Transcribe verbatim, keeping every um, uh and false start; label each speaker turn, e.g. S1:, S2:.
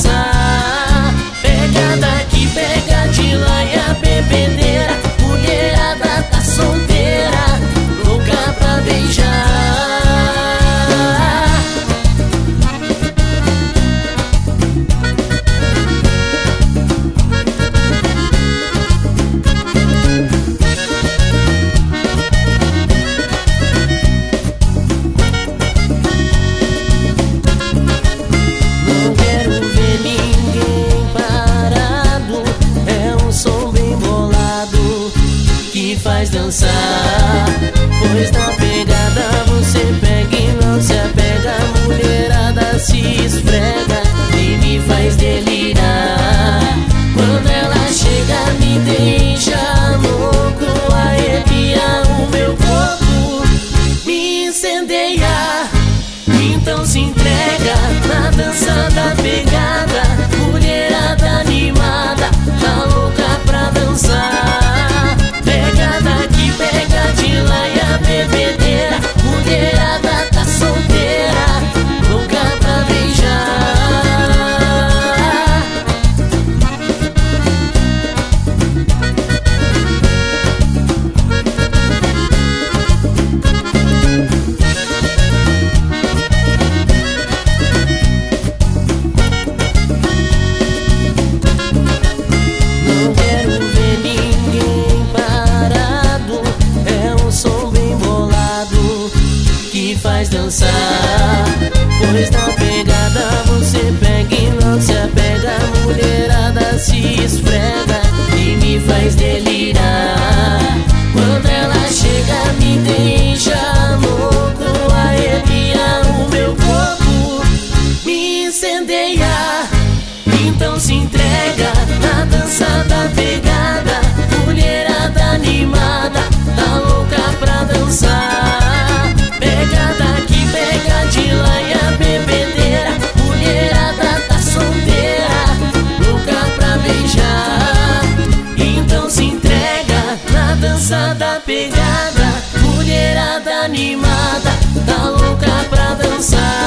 S1: dançar. Pegada que pega de lá e a bebedeira, mulherada tá solteira, louca pra beijar. Faz dançar, pois na pegada você pega e não se apega. A mulherada se esfrega e me faz delirar. Quando ela chega me deixa louco, arrepia o meu corpo, me incendeia. Então se entrega na dança da pegada, mulherada animada, tá louca pra dançar. Bebedeira, mulherada tá solteira, louca pra beijar. Não quero ver ninguém parado, é um som que faz dançar, pois na pegada você pega e não se apega. A mulherada se esfrega e me faz delirar. Quando ela chega me deixa louco, arrepia o meu corpo, me incendeia. Então se entrega na dança da pegada, mulherada animada, tá louca pra dançar. Pegada que pega de lá e a bebedeira, mulherada tá solteira, louca pra beijar. Então se entrega na dança da pegada, mulherada animada, tá louca pra dançar.